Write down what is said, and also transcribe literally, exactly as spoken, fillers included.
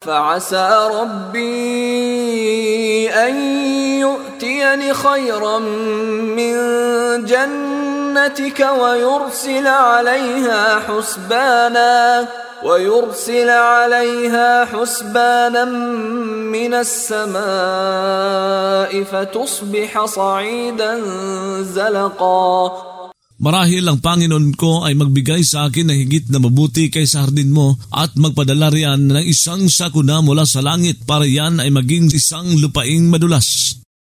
فعسى ربي أن يؤتيني خيرا من جنتك ويرسل عليها حسبانا ويرسل عليها حسبانا من السماء فتصبح صعيدا زلقا. Marahil ang Panginoon ko ay magbigay sa akin ng higit na mabuti kaysa hardin mo at magpadala riyan ng isang sakuna mula sa langit para yan ay maging isang lupaing madulas.